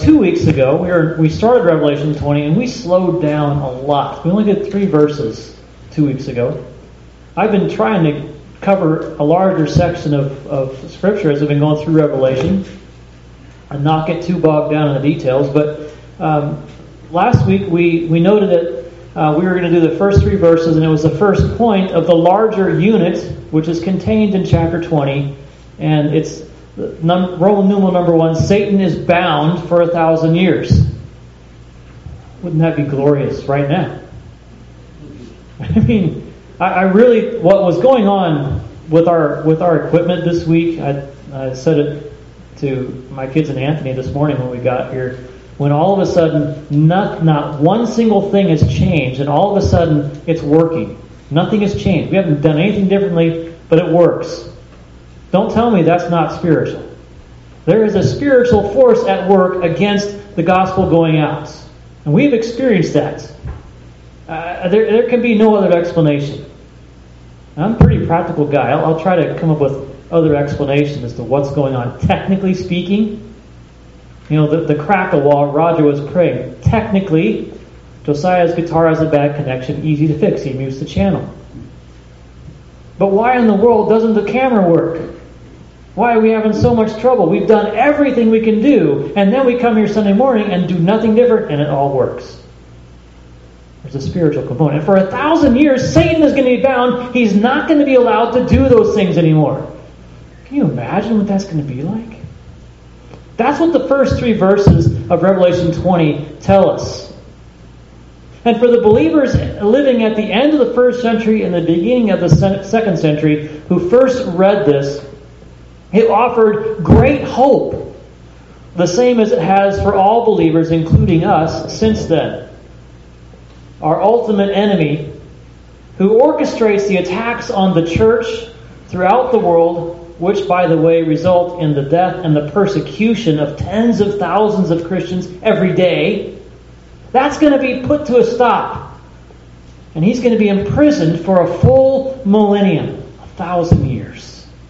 2 weeks ago, we started Revelation 20, and we slowed down a lot. We only did 3 verses 2 weeks ago. I've been trying to cover a larger section of Scripture as I've been going through Revelation and not get too bogged down in the details. But last week we noted that we were going to do the first 3 verses, and it was the first point of the larger unit, which is contained in chapter 20, and it's Roman numeral number 1, Satan is bound for 1,000 years. Wouldn't that be glorious right now? I mean, I really, what was going on with our equipment this week, I said it to my kids and Anthony this morning when we got here, when all of a sudden not one single thing has changed, and all of a sudden it's working. Nothing has changed. We haven't done anything differently, but it works. Don't tell me that's not spiritual. There is a spiritual force at work against the gospel going out. And we've experienced that. There can be no other explanation. I'm a pretty practical guy. I'll try to come up with other explanations as to what's going on. Technically speaking, the crackle while Roger was praying. Technically, Josiah's guitar has a bad connection, easy to fix. He mutes the channel. But why in the world doesn't the camera work? Why are we having so much trouble? We've done everything we can do, and then we come here Sunday morning and do nothing different, and it all works. There's a spiritual component. And for 1,000 years, Satan is going to be bound. He's not going to be allowed to do those things anymore. Can you imagine what that's going to be like? That's what the first 3 verses of Revelation 20 tell us. And for the believers living at the end of the 1st century and the beginning of the 2nd century who first read this, it offered great hope, the same as it has for all believers, including us, since then. Our ultimate enemy, who orchestrates the attacks on the church throughout the world, which, by the way, result in the death and the persecution of tens of thousands of Christians every day, that's going to be put to a stop. And he's going to be imprisoned for a full millennium, 1,000 years.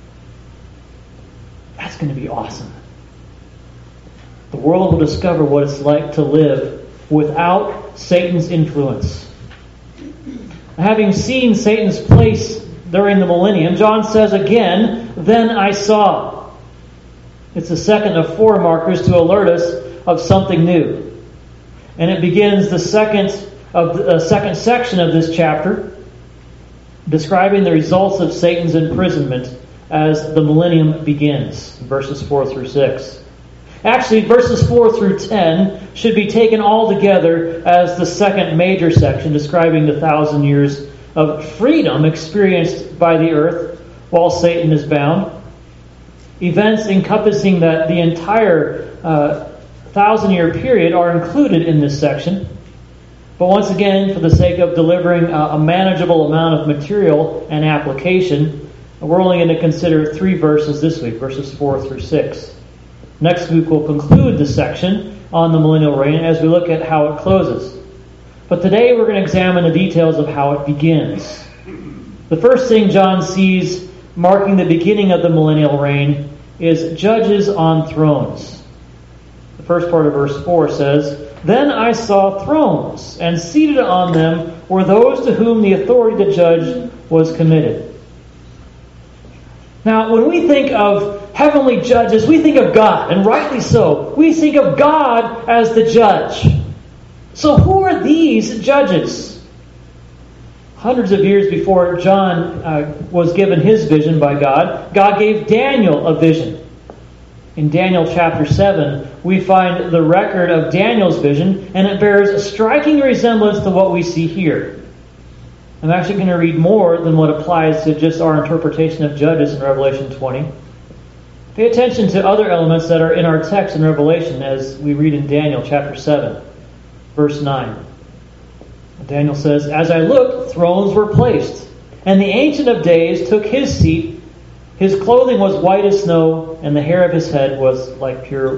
That's going to be awesome. The world will discover what it's like to live without Satan's influence. Having seen Satan's place during the millennium, John says again, "Then I saw." It's the second of 4 markers to alert us of something new. And it begins the second section of this chapter, describing the results of Satan's imprisonment as the millennium begins, verses 4 through 6. Actually, verses 4 through 10 should be taken all together as the second major section, describing the 1,000 years of freedom experienced by the earth while Satan is bound. Events encompassing that the entire 1,000-year period are included in this section. But once again, for the sake of delivering a manageable amount of material and application, we're only going to consider 3 verses this week, verses 4 through 6. Next week we'll conclude the section on the millennial reign as we look at how it closes. But today we're going to examine the details of how it begins. The first thing John sees marking the beginning of the millennial reign is judges on thrones. The first part of verse 4 says, "Then I saw thrones, and seated on them were those to whom the authority to judge was committed." Now, when we think of heavenly judges, we think of God, and rightly so. We think of God as the judge. So who are these judges? Hundreds of years before John was given his vision by God, God gave Daniel a vision. In Daniel chapter 7, we find the record of Daniel's vision, and it bears a striking resemblance to what we see here. I'm actually going to read more than what applies to just our interpretation of Judges in Revelation 20. Pay attention to other elements that are in our text in Revelation as we read in Daniel chapter 7, verse 9. Daniel says, "As I looked, thrones were placed, and the Ancient of Days took his seat. His clothing was white as snow, and the hair of his head was like pure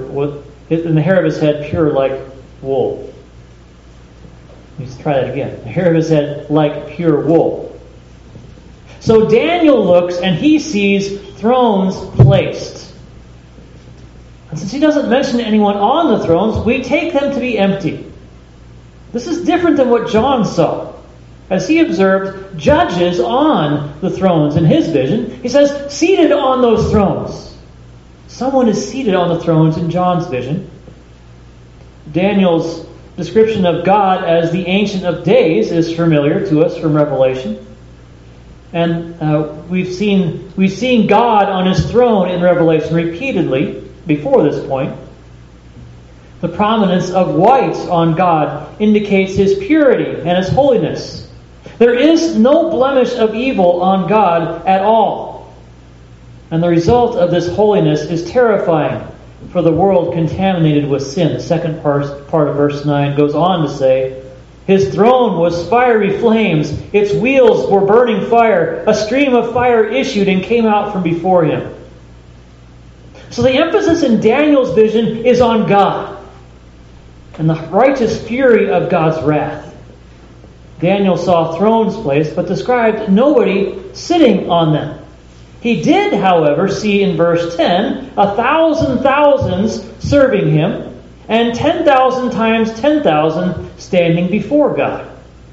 like wool." Let's try that again. The hair of his head like pure wool. So Daniel looks and he sees thrones placed. And since he doesn't mention anyone on the thrones, we take them to be empty. This is different than what John saw. As he observed judges on the thrones in his vision, he says, seated on those thrones. Someone is seated on the thrones in John's vision. Daniel's description of God as the Ancient of Days is familiar to us from Revelation. And we've seen God on his throne in Revelation repeatedly before this point. The prominence of white on God indicates his purity and his holiness. There is no blemish of evil on God at all. And the result of this holiness is terrifying for the world contaminated with sin. The second part of verse 9 goes on to say, his throne was fiery flames. Its wheels were burning fire. A stream of fire issued and came out from before him. So the emphasis in Daniel's vision is on God and the righteous fury of God's wrath. Daniel saw thrones placed, but described nobody sitting on them. He did, however, see in verse 10, 1,000 thousands serving him, and 10,000 times 10,000 standing before God.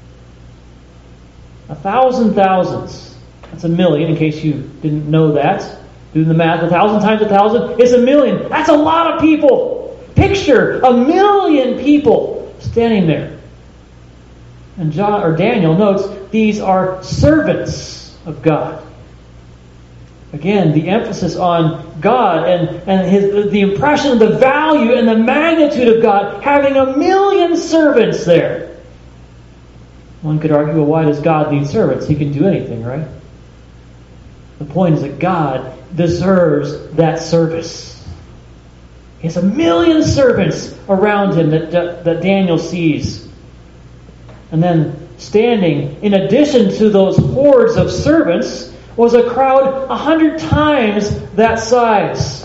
1,000 thousands. That's a million, in case you didn't know that. Do the math. 1,000 times 1,000 is a million. That's a lot of people. Picture 1,000,000 people standing there. And Daniel notes these are servants of God. Again, the emphasis on God and the impression of the value and the magnitude of God having 1,000,000 servants there. One could argue, well, why does God need servants? He can do anything, right? The point is that God deserves that service. He has 1,000,000 servants around him that Daniel sees. And then standing, in addition to those hordes of servants, was a crowd 100 times that size.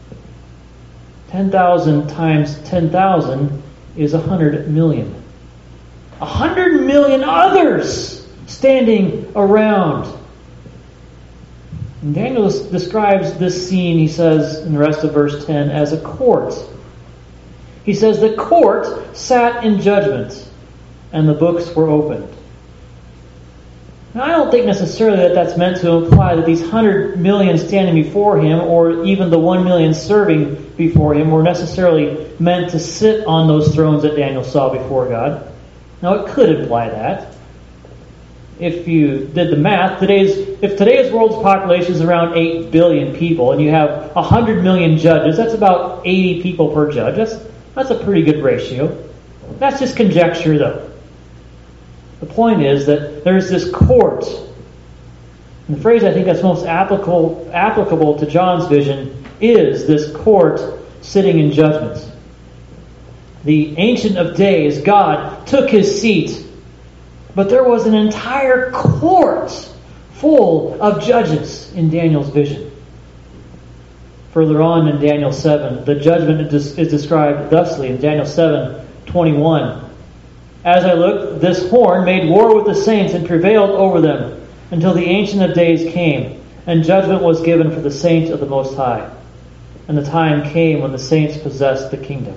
10,000 times 10,000 is 100 million. 100 million others standing around. And Daniel describes this scene, he says in the rest of verse 10, as a court. He says the court sat in judgment, and the books were opened. Now, I don't think necessarily that that's meant to imply that these 100 million standing before him, or even the 1 million serving before him, were necessarily meant to sit on those thrones that Daniel saw before God. Now, it could imply that. If you did the math, if today's world's population is around 8 billion people, and you have 100 million judges, that's about 80 people per judge. That's a pretty good ratio. That's just conjecture, though. The point is that there's this court. And the phrase I think that's most applicable to John's vision is this court sitting in judgment. The Ancient of Days, God, took his seat, but there was an entire court full of judges in Daniel's vision. Further on in Daniel 7, the judgment is described thusly in Daniel 7:21. As I looked, this horn made war with the saints and prevailed over them until the Ancient of Days came, and judgment was given for the saints of the Most High. And the time came when the saints possessed the kingdom.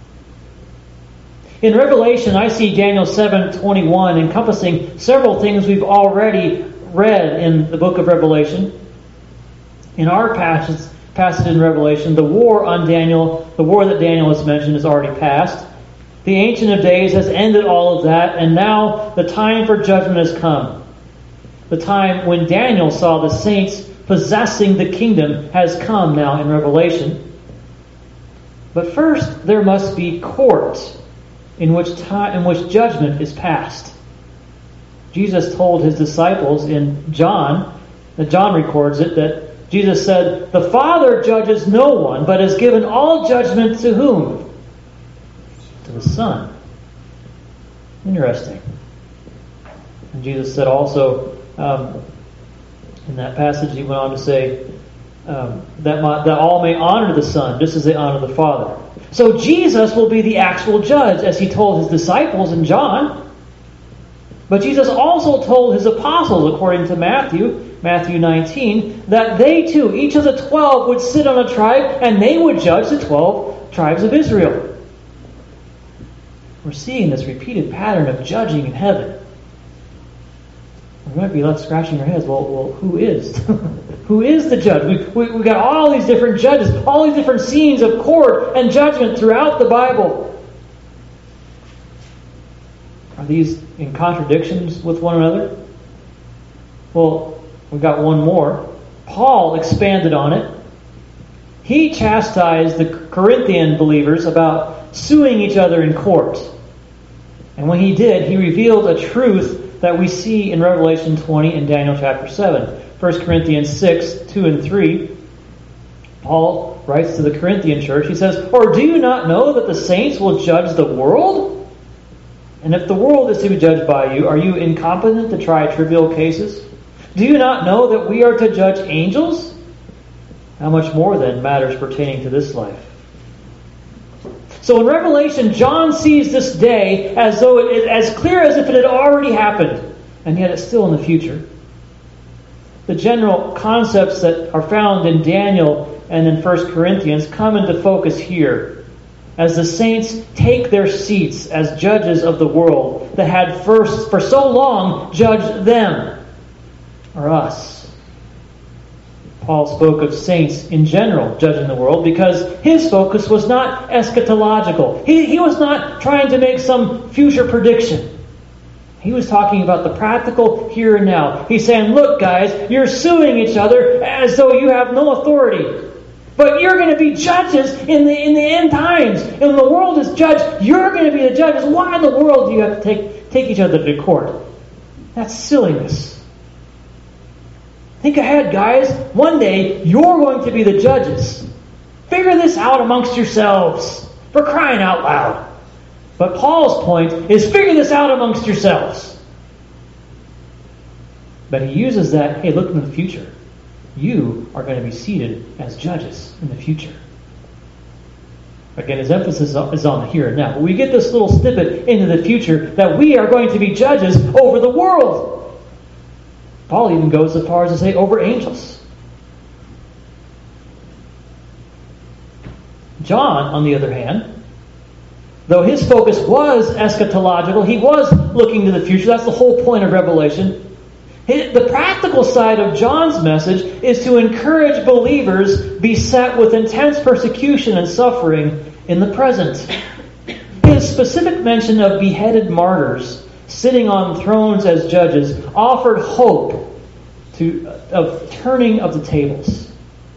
In Revelation, I see Daniel 7:21 encompassing several things we've already read in the book of Revelation. In our passage in Revelation, the war that Daniel has mentioned is already passed. The Ancient of Days has ended all of that, and now the time for judgment has come. The time when Daniel saw the saints possessing the kingdom has come now in Revelation. But first, there must be court in which judgment is passed. Jesus told his disciples in John, that John records it, that Jesus said, "The Father judges no one, but has given all judgment to whom? To the Son." Interesting. And Jesus said also, in that passage, he went on to say that all may honor the Son, just as they honor the Father. So Jesus will be the actual judge, as he told his disciples in John. But Jesus also told his apostles, according to Matthew 19, that they too, each of the 12, would sit on a tribe and they would judge the 12 tribes of Israel. We're seeing this repeated pattern of judging in heaven. We might be left scratching our heads. Well, who is? Who is the judge? We've got all these different judges, all these different scenes of court and judgment throughout the Bible. Are these in contradictions with one another? Well, we've got one more. Paul expanded on it. He chastised the Corinthian believers about suing each other in court. And when he did, he revealed a truth that we see in Revelation 20 and Daniel chapter 7. 1 Corinthians 6, 2 and 3. Paul writes to the Corinthian church. He says, "Or do you not know that the saints will judge the world? And if the world is to be judged by you, are you incompetent to try trivial cases? Do you not know that we are to judge angels? How much more then matters pertaining to this life?" So in Revelation, John sees this day as though it is as clear as if it had already happened, and yet it's still in the future. The general concepts that are found in Daniel and in 1 Corinthians come into focus here, as the saints take their seats as judges of the world that had first, for so long, judged them, or us. Paul spoke of saints in general judging the world because his focus was not eschatological. He was not trying to make some future prediction. He was talking about the practical here and now. He's saying, look guys, you're suing each other as though you have no authority. But you're going to be judges in the end times. And when the world is judged, you're going to be the judges. Why in the world do you have to take each other to court? That's silliness. Think ahead, guys. One day, you're going to be the judges. Figure this out amongst yourselves. For crying out loud. But Paul's point is figure this out amongst yourselves. But he uses that, hey, look in the future. You are going to be seated as judges in the future. Again, his emphasis is on the here and now. But we get this little snippet into the future that we are going to be judges over the world. Paul even goes so far as to say over angels. John, on the other hand, though his focus was eschatological, he was looking to the future. That's the whole point of Revelation. The practical side of John's message is to encourage believers beset with intense persecution and suffering in the present. His specific mention of beheaded martyrs sitting on thrones as judges offered hope of turning of the tables.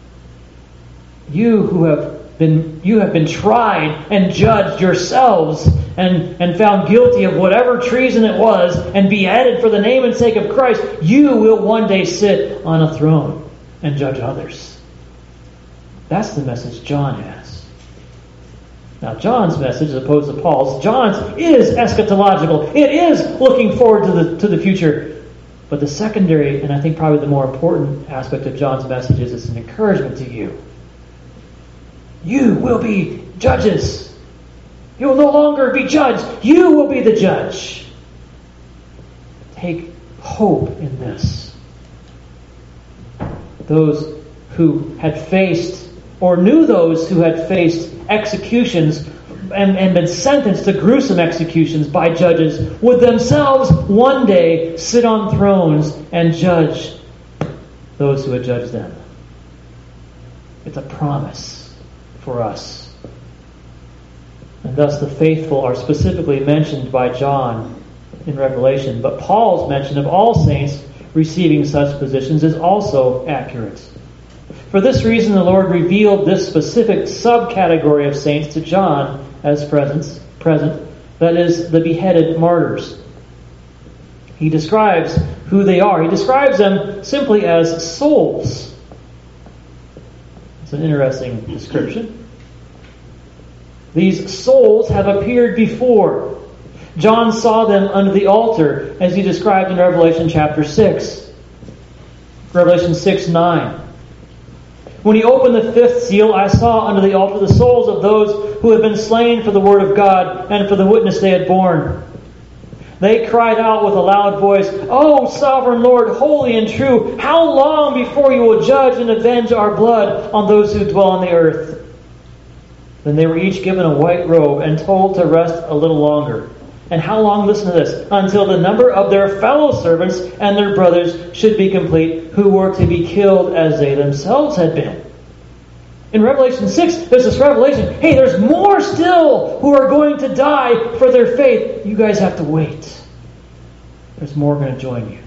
You have been tried and judged yourselves and found guilty of whatever treason it was and beheaded for the name and sake of Christ. You will one day sit on a throne and judge others. That's the message John has. Now, John's message, as opposed to Paul's, John's is eschatological. It is looking forward to the future. But the secondary, and I think probably the more important aspect of John's message is it's an encouragement to you. You will be judges. You will no longer be judged. You will be the judge. Take hope in this. Those who had faced or knew those who had faced executions and been sentenced to gruesome executions by judges would themselves one day sit on thrones and judge those who had judged them. It's a promise for us. And thus the faithful are specifically mentioned by John in Revelation. But Paul's mention of all saints receiving such positions is also accurate. For this reason, the Lord revealed this specific subcategory of saints to John as present, that is, the beheaded martyrs. He describes who they are. He describes them simply as souls. It's an interesting description. These souls have appeared before. John saw them under the altar, as he described in Revelation chapter 6. Revelation 6:9. When he opened the fifth seal, I saw under the altar the souls of those who had been slain for the word of God and for the witness they had borne. They cried out with a loud voice, "O sovereign Lord, holy and true, how long before you will judge and avenge our blood on those who dwell on the earth?" Then they were each given a white robe and told to rest a little longer. And how long? Listen to this. Until the number of their fellow servants and their brothers should be complete, who were to be killed as they themselves had been. In Revelation 6, there's this revelation. Hey, there's more still who are going to die for their faith. You guys have to wait. There's more going to join you.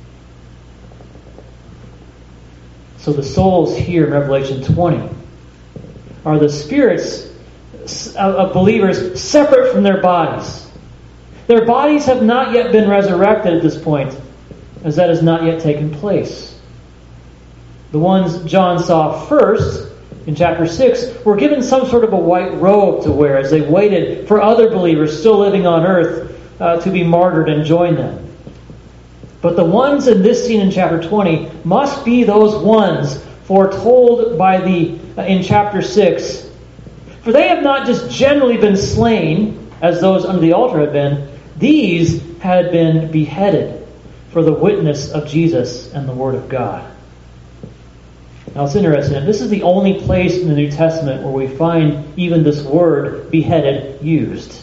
So the souls here in Revelation 20 are the spirits of believers separate from their bodies. Their bodies have not yet been resurrected at this point, as that has not yet taken place. The ones John saw first, in chapter 6, were given some sort of a white robe to wear as they waited for other believers still living on earth to be martyred and join them. But the ones in this scene in chapter 20 must be those ones foretold in chapter 6. For they have not just generally been slain, as those under the altar had been. These had been beheaded for the witness of Jesus and the Word of God. Now it's interesting. This is the only place in the New Testament where we find even this word beheaded used.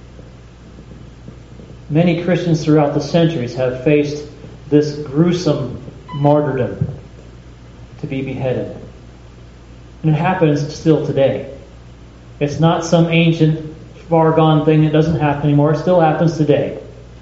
Many Christians throughout the centuries have faced this gruesome martyrdom, to be beheaded. And it happens still today. It's not some ancient, far-gone thing that doesn't happen anymore. It still happens today.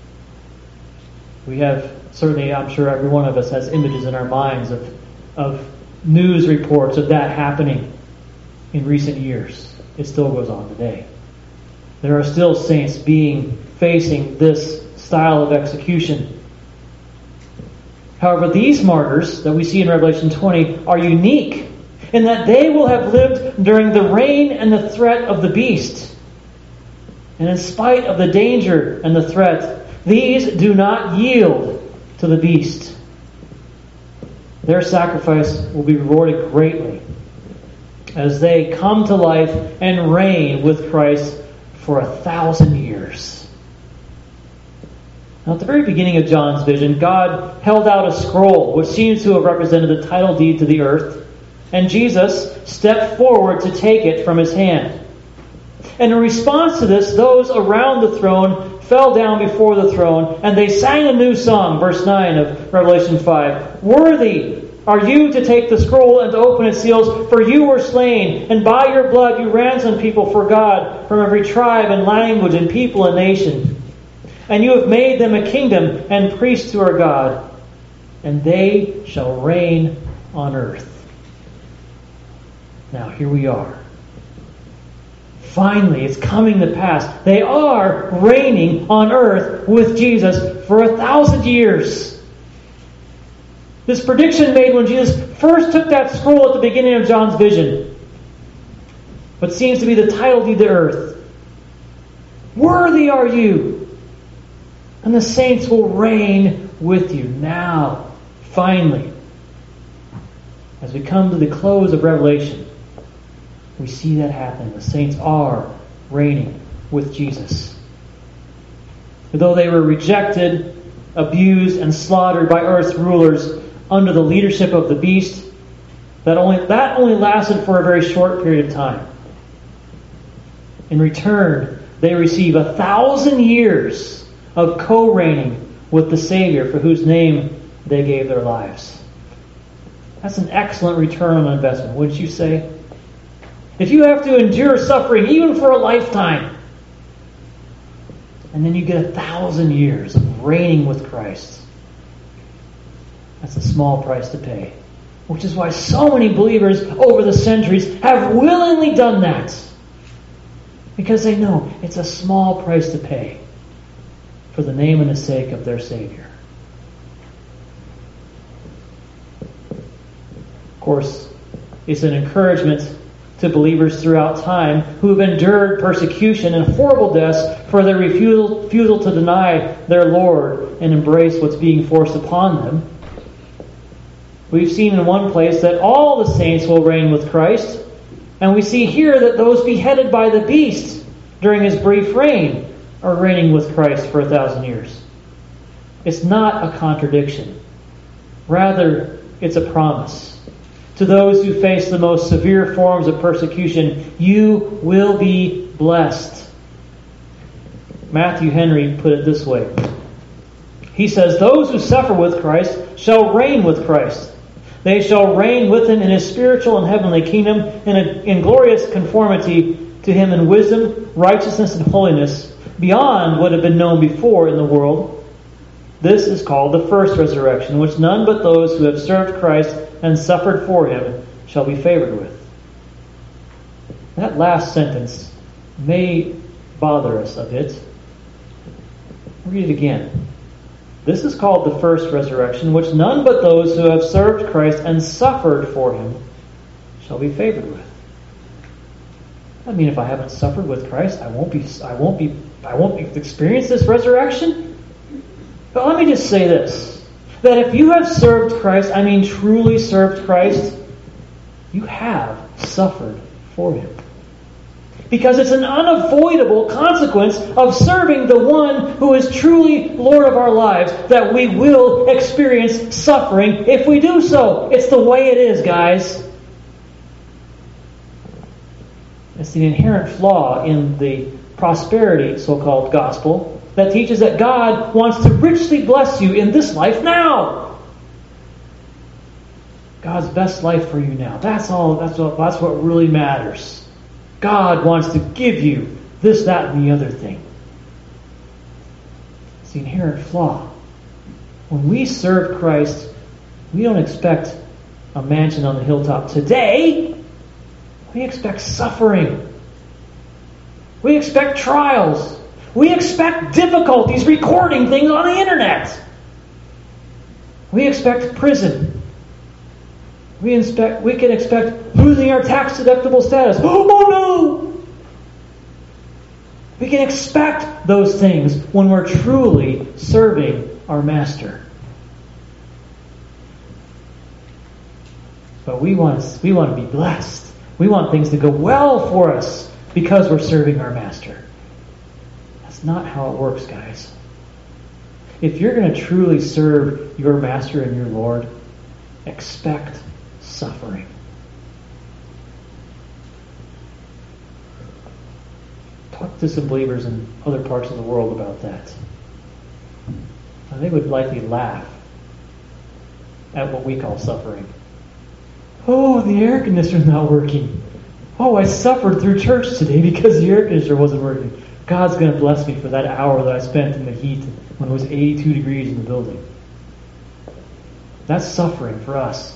We have, certainly, I'm sure every one of us has images in our minds of news reports of that happening in recent years. It still goes on today. There are still saints facing this style of execution. However, these martyrs that we see in Revelation 20 are unique in that they will have lived during the reign and the threat of the beast. And in spite of the danger and the threat, these do not yield to the beast. Their sacrifice will be rewarded greatly as they come to life and reign with Christ for 1,000 years. Now, at the very beginning of John's vision, God held out a scroll which seems to have represented the title deed to the earth, and Jesus stepped forward to take it from his hand. And in response to this, those around the throne fell down before the throne, and they sang a new song, verse 9 of Revelation 5. "Worthy are you to take the scroll and to open its seals, for you were slain, and by your blood you ransomed people for God from every tribe and language and people and nation. And you have made them a kingdom and priests to our God, and they shall reign on earth." Now here we are. Finally, it's coming to pass. They are reigning on earth with Jesus for 1,000 years. This prediction made when Jesus first took that scroll at the beginning of John's vision, what seems to be the title deed to earth. Worthy are you, and the saints will reign with you. Now, finally, as we come to the close of Revelation, we see that happen. The saints are reigning with Jesus. Though they were rejected, abused, and slaughtered by earth's rulers under the leadership of the beast, that only lasted for a very short period of time. In return, they receive 1,000 years of co-reigning with the Savior for whose name they gave their lives. That's an excellent return on investment, wouldn't you say? If you have to endure suffering even for a lifetime, and then you get 1,000 years of reigning with Christ, that's a small price to pay. Which is why so many believers over the centuries have willingly done that. Because they know it's a small price to pay for the name and the sake of their Savior. Of course, it's an encouragement to believers throughout time who have endured persecution and horrible deaths for their refusal to deny their Lord and embrace what's being forced upon them. We've seen in one place that all the saints will reign with Christ, and we see here that those beheaded by the beast during his brief reign are reigning with Christ for 1,000 years. It's not a contradiction. Rather, it's a promise. To those who face the most severe forms of persecution, you will be blessed. Matthew Henry put it this way. He says, those who suffer with Christ shall reign with Christ. They shall reign with Him in His spiritual and heavenly kingdom in glorious conformity to Him in wisdom, righteousness, and holiness beyond what had been known before in the world. This is called the first resurrection, which none but those who have served Christ and suffered for Him shall be favored with. That last sentence may bother us a bit. Read it again. This is called the first resurrection, which none but those who have served Christ and suffered for Him shall be favored with. I mean, if I haven't suffered with Christ, I won't experience this resurrection. But let me just say this, that if you have served Christ, I mean truly served Christ, you have suffered for Him. Because it's an unavoidable consequence of serving the one who is truly Lord of our lives, that we will experience suffering if we do so. It's the way it is, guys. It's the inherent flaw in the prosperity so-called gospel that teaches that God wants to richly bless you in this life now. God's best life for you now. That's what really matters. God wants to give you this, that, and the other thing. It's the inherent flaw. When we serve Christ, we don't expect a mansion on the hilltop today. We expect suffering. We expect trials. We expect difficulties recording things on the internet. We expect prison. We can expect losing our tax-deductible status. Oh no! We can expect those things when we're truly serving our Master. But we want to be blessed. We want things to go well for us because we're serving our Master. That's not how it works, guys. If you're going to truly serve your Master and your Lord, expect suffering. Talk to some believers in other parts of the world about that. They would likely laugh at what we call suffering. Oh, the air conditioner's not working. Oh, I suffered through church today because the air conditioner wasn't working. God's going to bless me for that hour that I spent in the heat when it was 82 degrees in the building. That's suffering for us.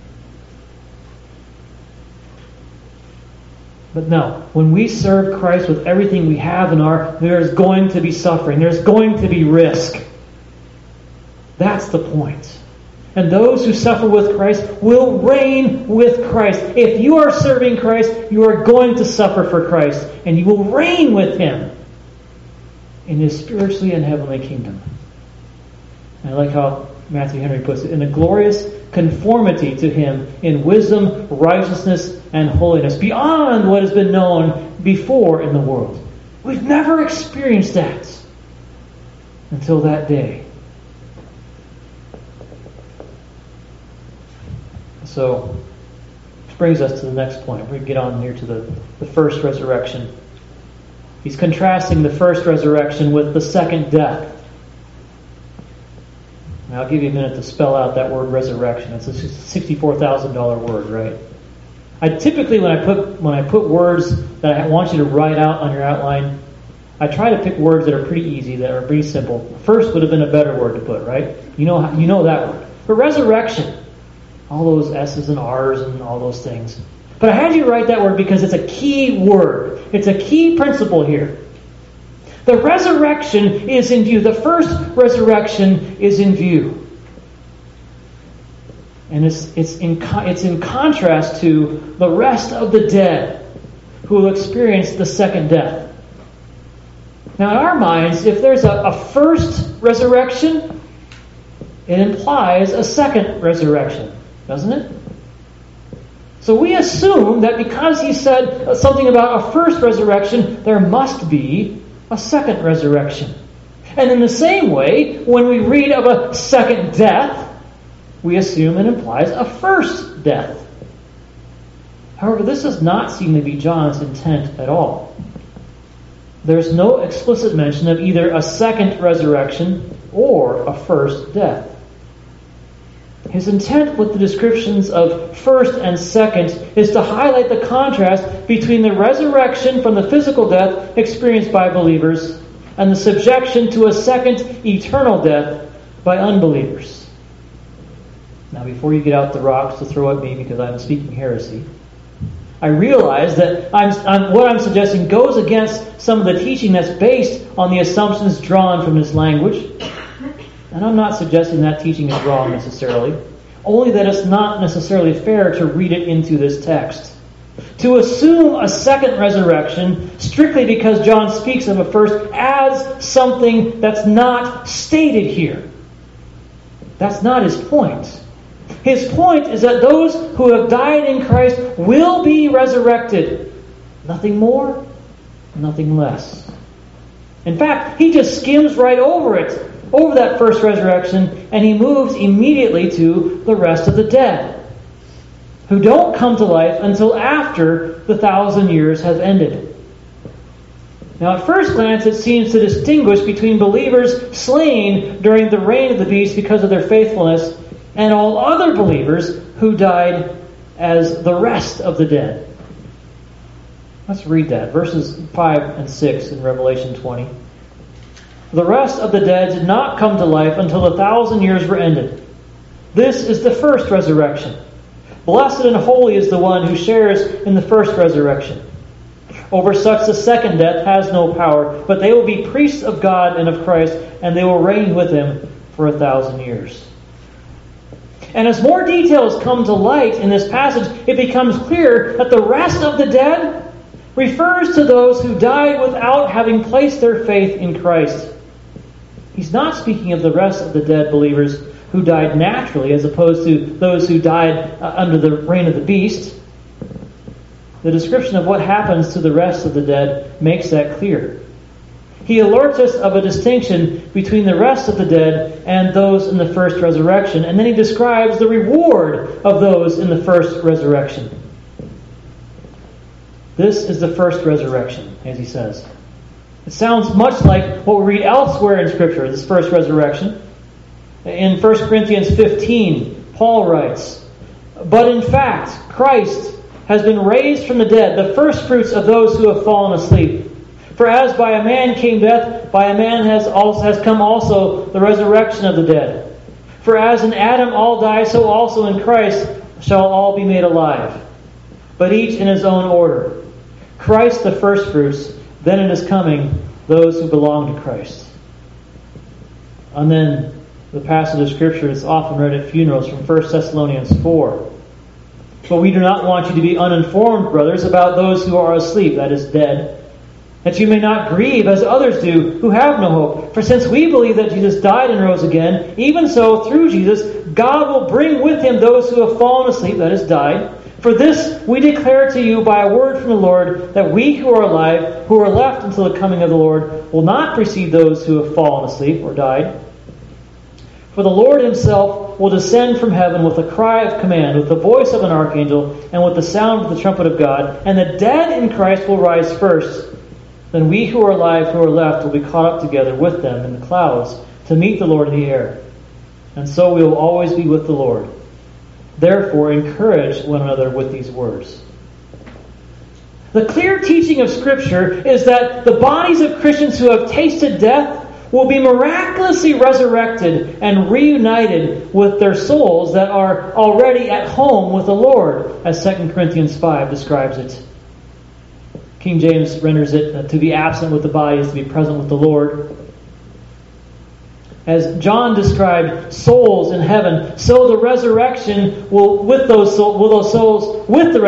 But no, when we serve Christ with everything we have there's going to be suffering. There's going to be risk. That's the point. And those who suffer with Christ will reign with Christ. If you are serving Christ, you are going to suffer for Christ. And you will reign with Him in His spiritually and heavenly kingdom. And I like how Matthew Henry puts it, in a glorious conformity to Him in wisdom, righteousness, and holiness, beyond what has been known before in the world. We've never experienced that until that day. So, which brings us to the next point. We get on here to the first resurrection. He's contrasting the first resurrection with the second death. Now, I'll give you a minute to spell out that word resurrection. It's a $64,000 word, right? I typically, when I put words that I want you to write out on your outline, I try to pick words that are pretty easy, that are pretty simple. First would have been a better word to put, right? You know that word. But resurrection, all those S's and R's and all those things. But I had you write that word because it's a key word. It's a key principle here. The resurrection is in view. The first resurrection is in view. And it's in contrast to the rest of the dead who will experience the second death. Now in our minds, if there's a first resurrection, it implies a second resurrection, doesn't it? So we assume that because he said something about a first resurrection, there must be a second resurrection. And in the same way, when we read of a second death, we assume it implies a first death. However, this does not seem to be John's intent at all. There's no explicit mention of either a second resurrection or a first death. His intent with the descriptions of first and second is to highlight the contrast between the resurrection from the physical death experienced by believers and the subjection to a second eternal death by unbelievers. Now, before you get out the rocks to throw at me because I'm speaking heresy, I realize that what I'm suggesting goes against some of the teaching that's based on the assumptions drawn from this language. And I'm not suggesting that teaching is wrong necessarily, only that it's not necessarily fair to read it into this text. To assume a second resurrection strictly because John speaks of a first as something that's not stated here. That's not his point. His point is that those who have died in Christ will be resurrected. Nothing more, nothing less. In fact, he just skims right over it, over that first resurrection, and he moves immediately to the rest of the dead, who don't come to life until after the 1,000 years have ended. Now, at first glance, it seems to distinguish between believers slain during the reign of the beast because of their faithfulness and all other believers who died as the rest of the dead. Let's read that. Verses 5 and 6 in Revelation 20. The rest of the dead did not come to life until the 1,000 years were ended. This is the first resurrection. Blessed and holy is the one who shares in the first resurrection. Over such the second death has no power, but they will be priests of God and of Christ, and they will reign with him for 1,000 years. And as more details come to light in this passage, it becomes clear that the rest of the dead refers to those who died without having placed their faith in Christ. He's not speaking of the rest of the dead believers who died naturally as opposed to those who died under the reign of the beast. The description of what happens to the rest of the dead makes that clear. He alerts us of a distinction between the rest of the dead and those in the first resurrection, and then he describes the reward of those in the first resurrection. This is the first resurrection, as he says. It sounds much like what we read elsewhere in Scripture, this first resurrection. In 1 Corinthians 15, Paul writes, "But in fact, Christ has been raised from the dead, the firstfruits of those who have fallen asleep. For as by a man came death, by a man has come also the resurrection of the dead. For as in Adam all die, so also in Christ shall all be made alive. But each in his own order. Christ the firstfruits, then it is coming those who belong to Christ." And then the passage of Scripture that's often read at funerals from 1 Thessalonians 4. "But we do not want you to be uninformed, brothers, about those who are asleep," that is, dead, "that you may not grieve as others do, who have no hope. For since we believe that Jesus died and rose again, even so, through Jesus, God will bring with him those who have fallen asleep," that is, died. "For this we declare to you by a word from the Lord, that we who are alive, who are left until the coming of the Lord, will not precede those who have fallen asleep or died. For the Lord himself will descend from heaven with a cry of command, with the voice of an archangel, and with the sound of the trumpet of God, and the dead in Christ will rise first. Then we who are alive, who are left, will be caught up together with them in the clouds to meet the Lord in the air. And so we will always be with the Lord. Therefore, encourage one another with these words." The clear teaching of Scripture is that the bodies of Christians who have tasted death will be miraculously resurrected and reunited with their souls that are already at home with the Lord, as 2 Corinthians 5 describes it. King James renders it, "To be absent with the body is to be present with the Lord." As John described souls in heaven, so the resurrection will those souls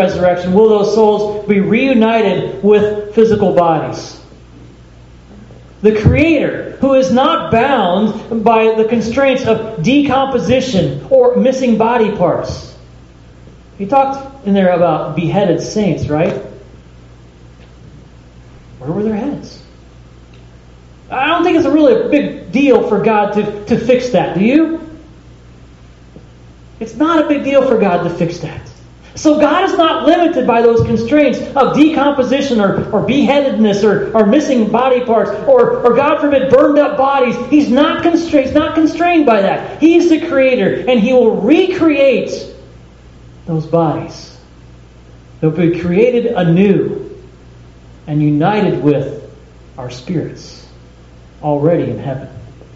be reunited with physical bodies. The Creator, who is not bound by the constraints of decomposition or missing body parts. He talked in there about beheaded saints, right? Where were their heads? I don't think it's really a big deal for God to fix that, do you? It's not a big deal for God to fix that. So God is not limited by those constraints of decomposition or beheadedness or missing body parts or God forbid, burned up bodies. He's not constrained by that. He's the Creator, and He will recreate those bodies. They'll be created anew and united with our spirits already in heaven.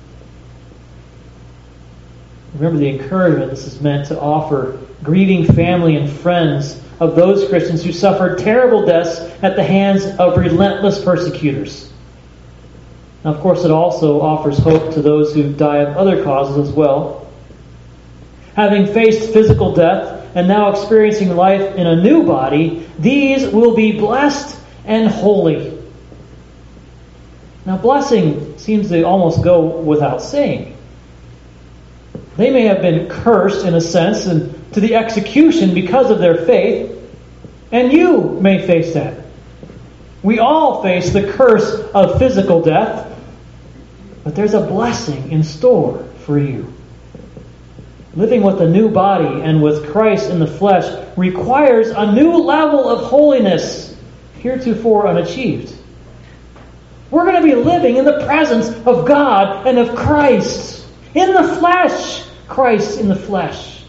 Remember the encouragement this is meant to offer grieving family and friends of those Christians who suffered terrible deaths at the hands of relentless persecutors. Now, of course, it also offers hope to those who die of other causes as well. Having faced physical death and now experiencing life in a new body, these will be blessed and holy. Now, blessing seems to almost go without saying. They may have been cursed, in a sense, and to the execution because of their faith, and you may face that. We all face the curse of physical death, but there's a blessing in store for you. Living with a new body and with Christ in the flesh requires a new level of holiness, heretofore unachieved. We're going to be living in the presence of God and of Christ. In the flesh. Christ in the flesh.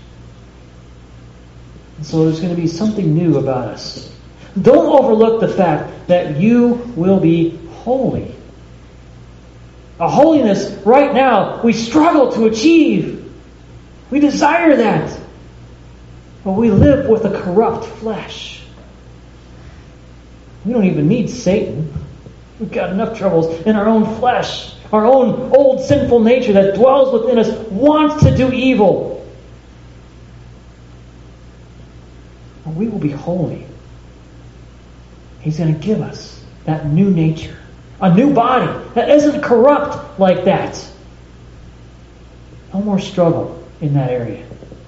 And so there's going to be something new about us. Don't overlook the fact that you will be holy. A holiness right now we struggle to achieve. We desire that. But we live with a corrupt flesh. We don't even need Satan. We've got enough troubles in our own flesh. Our own old sinful nature that dwells within us wants to do evil. But we will be holy. He's going to give us that new nature. A new body that isn't corrupt like that. No more struggle in that area.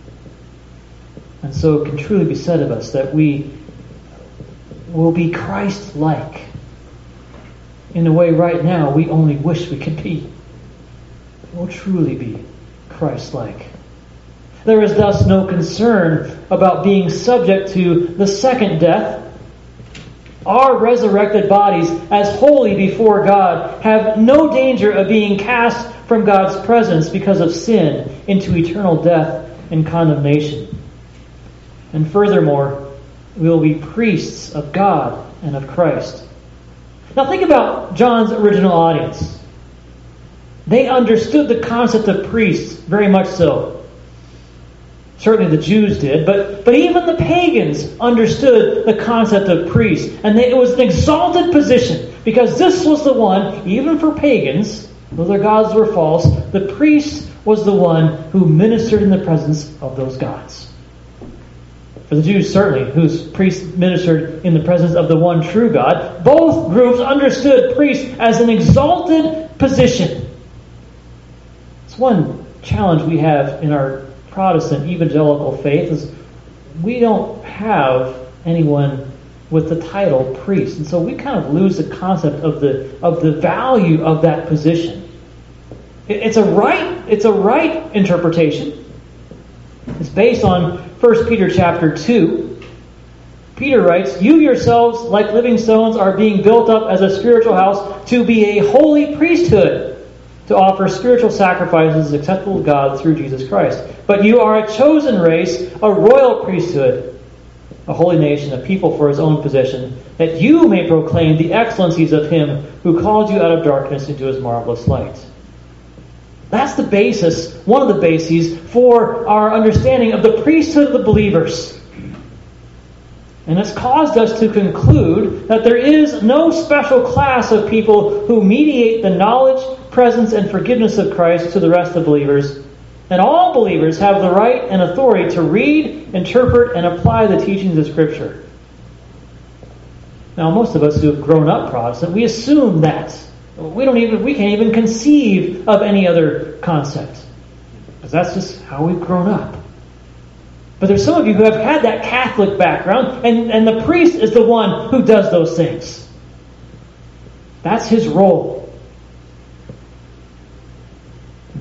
And so it can truly be said of us that we will be Christ-like in a way right now we only wish we could be. We'll truly be Christ-like. There is thus no concern about being subject to the second death. Our resurrected bodies, as holy before God, have no danger of being cast from God's presence because of sin into eternal death and condemnation. And furthermore, we will be priests of God and of Christ. Now think about John's original audience. They understood the concept of priests very much so. Certainly the Jews did, but even the pagans understood the concept of priests. And it was an exalted position, because this was the one, even for pagans, though their gods were false, the priest was the one who ministered in the presence of those gods. For the Jews, certainly, whose priests ministered in the presence of the one true God, both groups understood priests as an exalted position. It's one challenge we have in our Protestant evangelical faith is we don't have anyone with the title priest, and so we kind of lose the concept of the value of that position. It's a right interpretation. It's based on 1 Peter chapter 2. Peter writes, "You yourselves, like living stones, are being built up as a spiritual house to be a holy priesthood, to offer spiritual sacrifices acceptable to God through Jesus Christ. But you are a chosen race, a royal priesthood, a holy nation, a people for His own possession, that you may proclaim the excellencies of Him who called you out of darkness into His marvelous light." That's the basis, one of the bases for our understanding of the priesthood of the believers. And it's caused us to conclude that there is no special class of people who mediate the knowledge, presence, and forgiveness of Christ to the rest of believers. And all believers have the right and authority to read, interpret, and apply the teachings of Scripture. Now, most of us who have grown up Protestant, we assume that. We can't even conceive of any other concept. Because that's just how we've grown up. But there's some of you who have had that Catholic background, and the priest is the one who does those things. That's his role.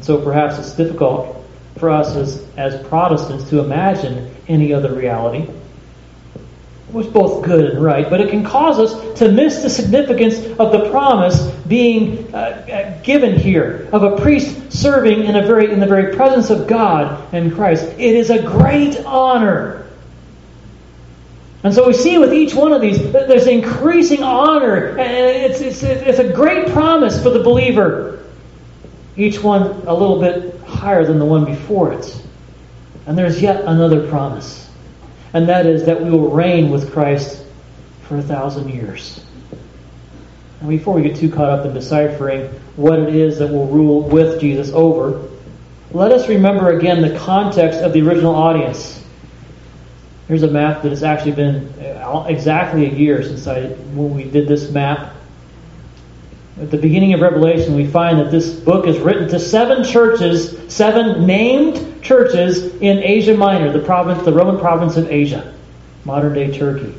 So perhaps it's difficult for us as Protestants to imagine any other reality. It was both good and right, but it can cause us to miss the significance of the promise being given here of a priest serving in the very presence of God and Christ. It is a great honor. And so we see with each one of these, there's increasing honor, and it's a great promise for the believer. Each one a little bit higher than the one before it. And there's yet another promise. And that is that we will reign with Christ for 1,000 years. And before we get too caught up in deciphering what it is that we'll rule with Jesus over, let us remember again the context of the original audience. Here's a map that has actually been exactly a year since when we did this map. At the beginning of Revelation, we find that this book is written to 7 churches, 7 named churches in Asia Minor, the Roman province of Asia, modern-day Turkey.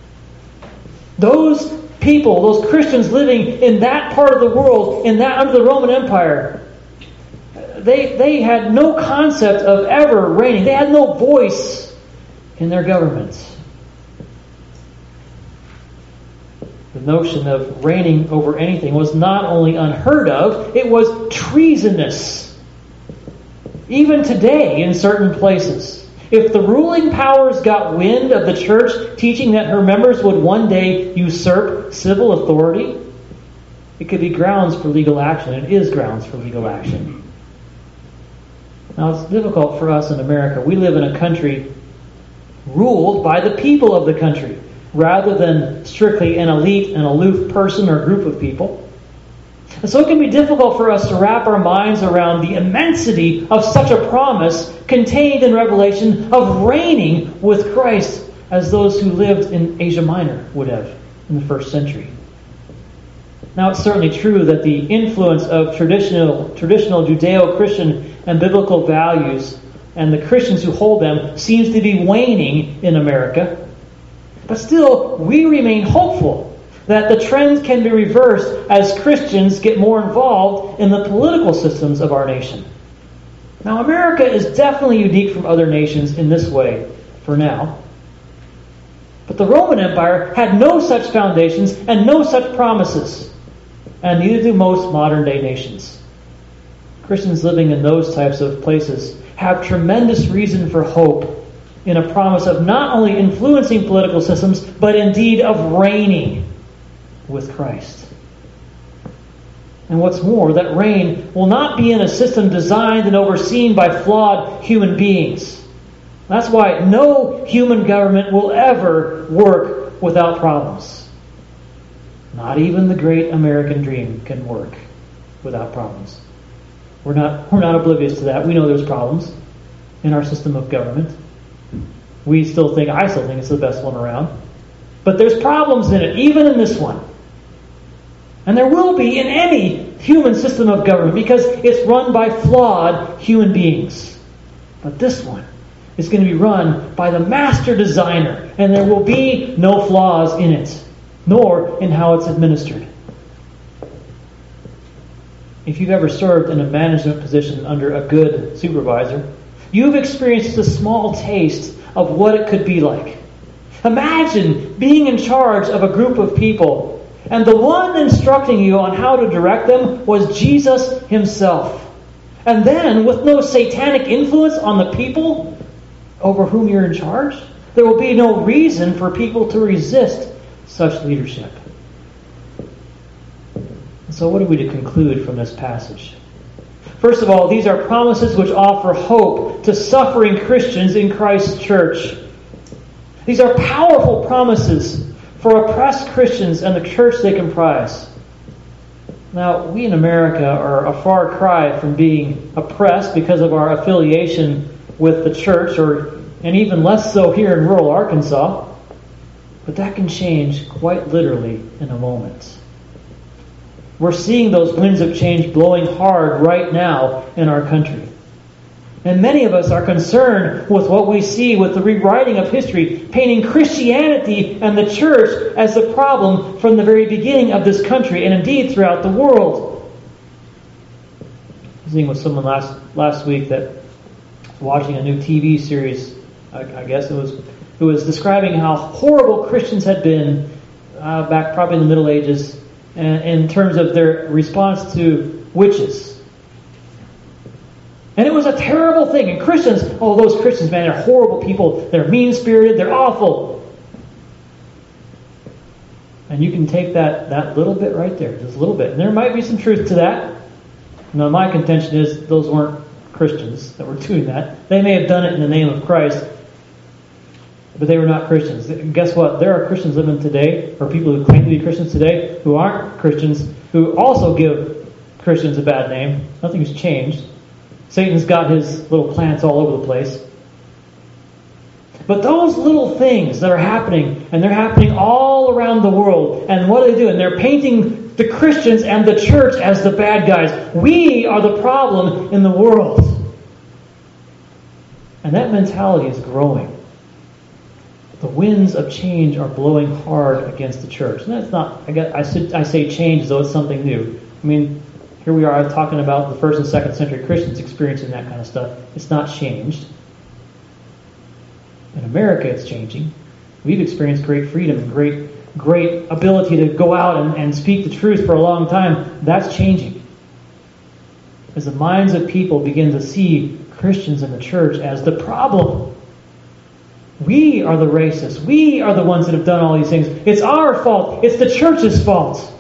Those people, those Christians living in that part of the world, under the Roman Empire, they had no concept of ever reigning. They had no voice in their government. The notion of reigning over anything was not only unheard of, it was treasonous. Even today, in certain places, if the ruling powers got wind of the church teaching that her members would one day usurp civil authority, it could be grounds for legal action. It is grounds for legal action. Now, it's difficult for us in America. We live in a country ruled by the people of the country, rather than strictly an elite and aloof person or group of people. And so it can be difficult for us to wrap our minds around the immensity of such a promise contained in Revelation of reigning with Christ as those who lived in Asia Minor would have in the first century. Now, it's certainly true that the influence of traditional Judeo-Christian and biblical values and the Christians who hold them seems to be waning in America. But still, we remain hopeful that the trends can be reversed as Christians get more involved in the political systems of our nation. Now, America is definitely unique from other nations in this way, for now. But the Roman Empire had no such foundations and no such promises, and neither do most modern-day nations. Christians living in those types of places have tremendous reason for hope in a promise of not only influencing political systems, but indeed of reigning with Christ. And what's more, that reign will not be in a system designed and overseen by flawed human beings. That's why no human government will ever work without problems. Not even the great American dream can work without problems. We're not oblivious to that. We know there's problems in our system of government. I still think it's the best one around. But there's problems in it, even in this one. And there will be in any human system of government because it's run by flawed human beings. But this one is going to be run by the master designer, and there will be no flaws in it, nor in how it's administered. If you've ever served in a management position under a good supervisor, you've experienced a small taste of what it could be like. Imagine being in charge of a group of people, and the one instructing you on how to direct them was Jesus himself. And then, with no satanic influence on the people over whom you're in charge, there will be no reason for people to resist such leadership. So what are we to conclude from this passage? First of all, these are promises which offer hope to suffering Christians in Christ's church. These are powerful promises for oppressed Christians and the church they comprise. Now, we in America are a far cry from being oppressed because of our affiliation with the church, and even less so here in rural Arkansas. But that can change quite literally in a moment. We're seeing those winds of change blowing hard right now in our country. And many of us are concerned with what we see with the rewriting of history, painting Christianity and the church as the problem from the very beginning of this country and indeed throughout the world. visiting with someone last week that was watching a new TV series. I guess it was describing how horrible Christians had been back probably in the Middle Ages, in terms of their response to witches. And it was a terrible thing. And Christians, those Christians, man, they're horrible people. They're mean-spirited. They're awful. And you can take that little bit right there, just a little bit. And there might be some truth to that. Now, my contention is those weren't Christians that were doing that. They may have done it in the name of Christ, but they were not Christians. Guess what? There are Christians living today, or people who claim to be Christians today, who aren't Christians, who also give Christians a bad name. Nothing's changed. Satan's got his little plants all over the place. But those little things that are happening, and they're happening all around the world, and what do they do? And they're painting the Christians and the church as the bad guys. We are the problem in the world. And that mentality is growing. The winds of change are blowing hard against the church. And that's not, I say change as though it's something new. I mean, here we are talking about the 1st and 2nd century Christians experiencing that kind of stuff. It's not changed. In America, it's changing. We've experienced great freedom and great ability to go out and speak the truth for a long time. That's changing. As the minds of people begin to see Christians in the church as the problem. We are the racists. We are the ones that have done all these things. It's our fault. It's the church's fault.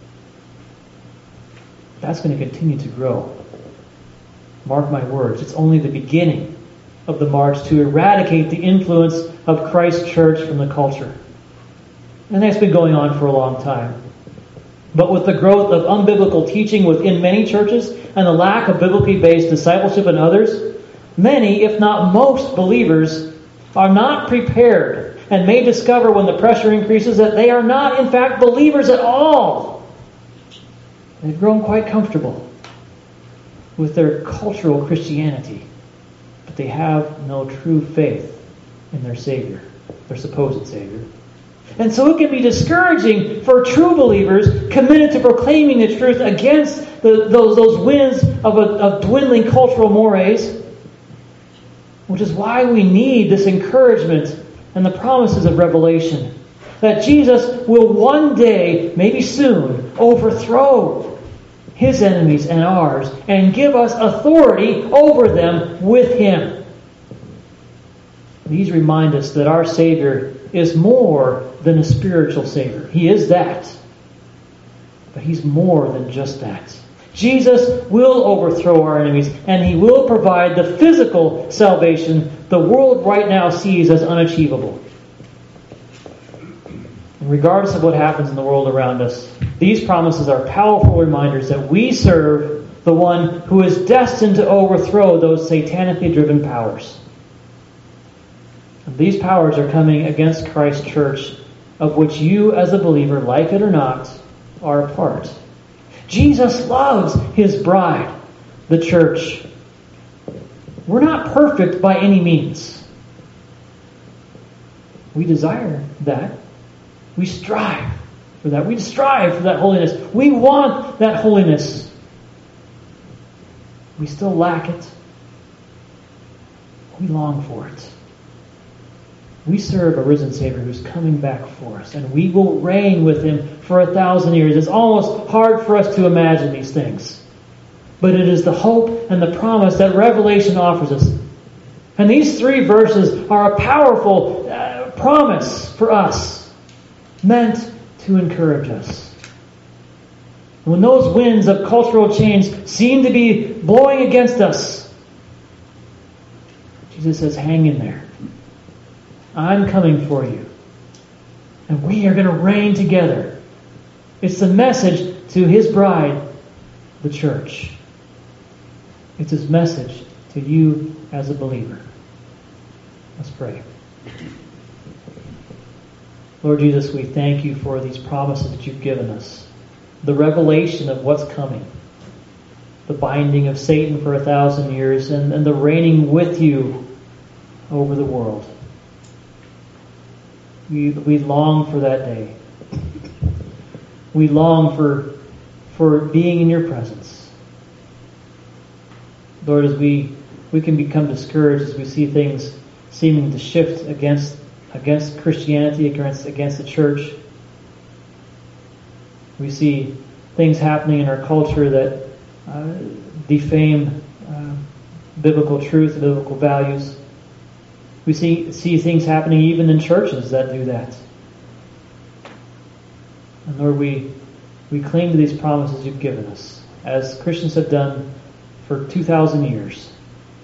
That's going to continue to grow. Mark my words. It's only the beginning of the march to eradicate the influence of Christ's church from the culture. And that's been going on for a long time. But with the growth of unbiblical teaching within many churches and the lack of biblically based discipleship in others, many, if not most, believers are not prepared and may discover when the pressure increases that they are not, in fact, believers at all. They've grown quite comfortable with their cultural Christianity, but they have no true faith in their Savior, their supposed Savior. And so it can be discouraging for true believers committed to proclaiming the truth against those winds of dwindling cultural mores, which is why we need this encouragement and the promises of Revelation, that Jesus will one day, maybe soon, overthrow His enemies and ours and give us authority over them with Him. These remind us that our Savior is more than a spiritual Savior. He is that. But He's more than just that. Jesus will overthrow our enemies, and He will provide the physical salvation the world right now sees as unachievable. And regardless of what happens in the world around us, these promises are powerful reminders that we serve the one who is destined to overthrow those satanically driven powers. And these powers are coming against Christ's church, of which you as a believer, like it or not, are a part. Jesus loves His bride, the church. We're not perfect by any means. We desire that. We strive for that. We strive for that holiness. We want that holiness. We still lack it. We long for it. We serve a risen Savior who's coming back for us, and we will reign with Him for 1,000 years. It's almost hard for us to imagine these things. But it is the hope and the promise that Revelation offers us. And these 3 verses are a powerful promise for us, meant to encourage us. When those winds of cultural change seem to be blowing against us, Jesus says, hang in there. I'm coming for you. And we are going to reign together. It's the message to His bride, the church. It's His message to you as a believer. Let's pray. Lord Jesus, we thank You for these promises that You've given us. The revelation of what's coming. The binding of Satan for 1,000 years and the reigning with You over the world. We long for that day. We long for being in Your presence. Lord, as we can become discouraged as we see things seeming to shift against Christianity, against the church. We see things happening in our culture that defame biblical truth, biblical values. We see things happening even in churches that do that. And Lord, we cling to these promises you've given us, as Christians have done for 2,000 years.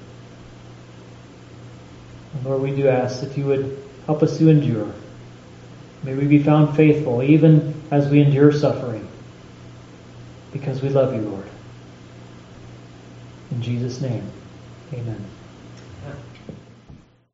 And Lord, we do ask that you would help us to endure. May we be found faithful even as we endure suffering, because we love you, Lord. In Jesus' name, amen.